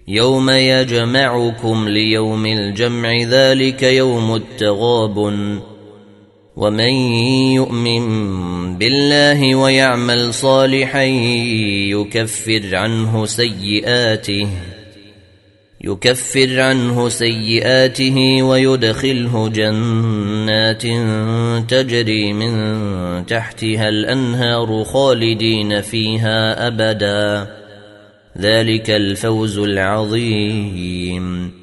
يوم يجمعكم ليوم الجمع ذلك يوم التغابن ومن يؤمن بالله ويعمل صالحا يكفر عنه سيئاته ويدخله جنات تجري من تحتها الأنهار خالدين فيها أبدا ذلك الفوز العظيم